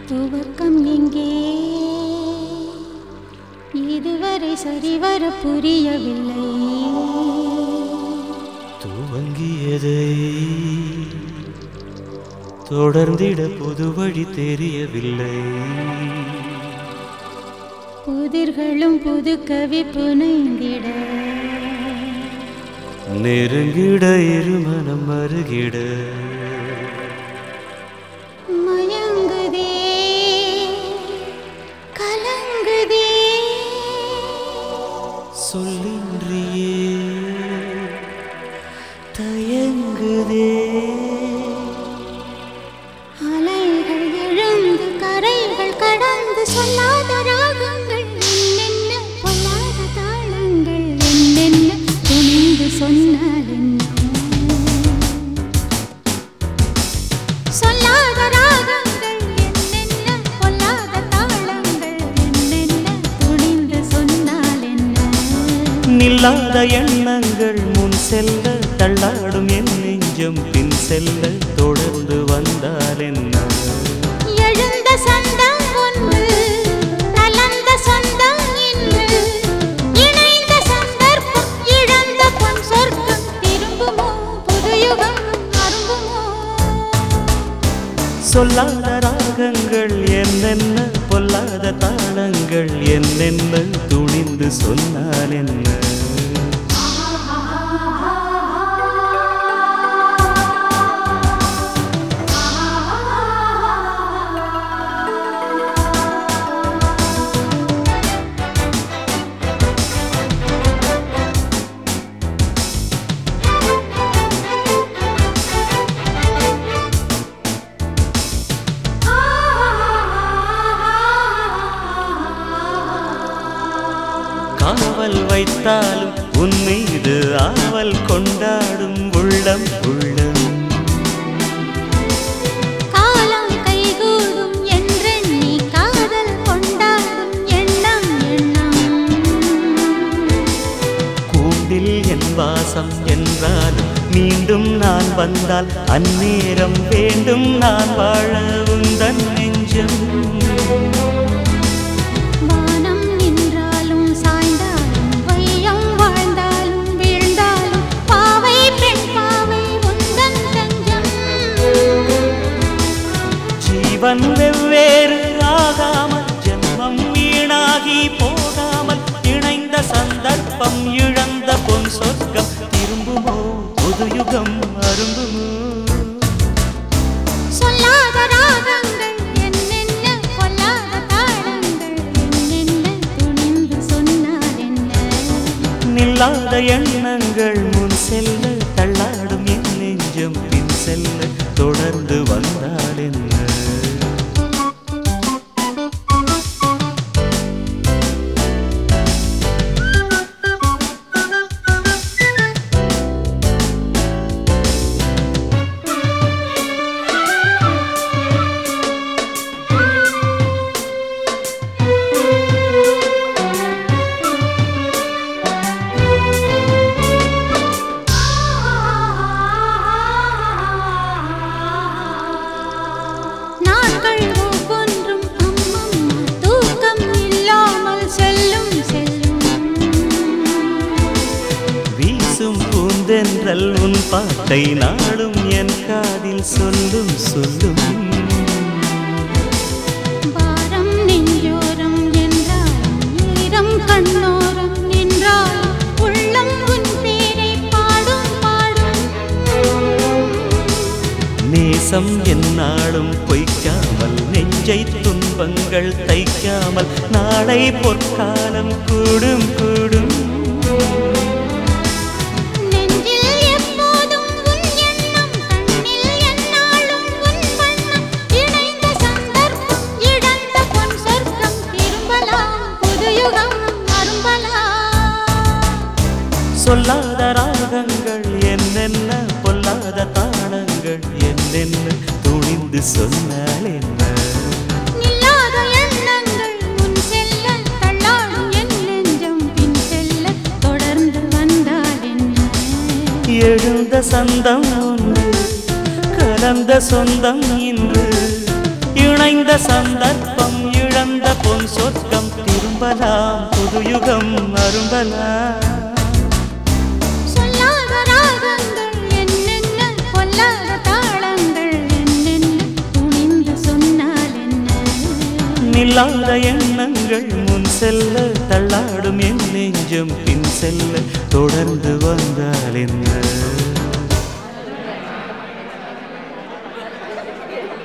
துவக்கம் எங்கே இதுவரை சரிவர புரியவில்லை. துவங்கியதை தொடர்ந்திட புது வழி தெரியவில்லை. புதிர்களும் புது கவி புனைந்திட நெருங்கிட இருமனம் அருகிட மயங்குதே கலங்குதே சொல்லின்றியே தயங்குதே. அலைகள் எழுந்து கரைகள் கடந்து சொல்லாத ராகங்கள் என்னென்ன பொல்லாத தாளங்கள் என்னென்ன துணிந்து சொன்னால் என்ன. சொல்லாத ராகங்கள் என்னென்ன பொல்லாத தாளங்கள் என்னென்ன துணிந்து சொன்னால் என்ன. நில்லாத எண்ணங்கள் முன் செல்ல தள்ளாடும் என் நெஞ்சம் பின் செல்ல தொடர்ந்து வந்தால் என்ன. எழுந்த சந்தம் ஒன்று கலந்த சொந்தம் இன்று இணைந்த சந்தர்ப்பம் இழந்த பொன் சொர்க்கம் திரும்புமோ புதுயுகம் அரும்புமோ. சொல்லாத ராகங்கள் என்னென்ன பொல்லாத தாளங்கள் என்னென்ன துணிந்து சொன்னால் என்ன. காவல் வைத்தாலும் உன் மீது ஆவல் கொண்டாடும் உள்ளம் உள்ளம். காலம் கைகூடும் என்றெண்ணி காதல் கொண்டாடும் எண்ணம் எண்ணம். கூண்டில் என் வாசம் என்றாலும் மீண்டும் நான் வந்தால் அந்நேரம் வேண்டும் நான் வாழ உந்தன் நெஞ்சம். வானம் நின்றாலும் சாய்ந்தாலும் வையம் வாழ்ந்தாலும் வீழ்ந்தாலும் பாவை பெண் பாவை உந்தன் தஞ்சம். ஜீவன் வெவ்வேறு ஆகாமல் ஜென்மம் வீணாகி போகாமல் இணைந்த சந்தர்ப்பம் இழந்த பொன் சொர்க்கம் திரும்புமோ புதுயுகம் அரும்புமோ. சொல்லாத ராகங்கள் என்னென்ன பொல்லாத தாளங்கள் என்னென்ன துணிந்து சொன்னால் என்ன. நில்லாத எண்ணங்கள் முன் செல்ல தள்ளாடும் என் நெஞ்சம் பின் செல்ல தொடர்ந்து வந்தால் என்ன. நாட்கள் ஒவ்வொன்றும் அம்மம்மா தூக்கம் இல்லாமல் செல்லும் செல்லும். வீசும் பூந்தென்றல் உன் பாட்டை நாடும் என் காதில் சொல்லும் சொல்லும். பாரம் நெஞ்சோரம் என்றாலும் ஈரம் கண்ணோரம் நின்றாலும் உள்ளம் உன் பேரை பாடும் பாடும். நேசம் என்னாலும் பொய்க்காமல் நெஞ்சை துன்பங்கள் தைக்காமல் நாளை பொற்காலம் கூடும் கூடும். நெஞ்சில் எப்போதும் உன் எண்ணம் கண்ணில் எந்நாளும் உன் வண்ணம் இணைந்த சந்தர்ப்பம் இழந்த பொன் சொர்க்கம் திரும்பலாம் புதுயுகம் அரும்பலாம். சொல்லாத ராகங்கள் என்னென்ன பொல்லாத தாளங்கள் என்னென்ன துணிந்து சொன்னால் என்ன. நில்லாத எண்ணங்கள் முன் செல்ல தள்ளாடும் என் நெஞ்சம் பின் செல்ல தொடர்ந்து வந்தால் என்ன. எழுந்த சந்தம் ஒன்று கலந்த சொந்தம் இன்று இணை இணைந்த சந்தர்ப்பம் இழந்த பொன் சொர்க்கம் திரும்பலாம் புதுயுகம் அரும்பலாம் சொல்லாத ராகங்கள் என்னென்ன கொல்லாத தாளங்கள் என்னென்ன துணிந்து சொன்னால் என்ன நில்லாத எண்ணங்கள் முன் செல்ல தள்ளாடும் என் நெஞ்சம் பின் செல்ல தொடர்ந்து வந்தால் என்ன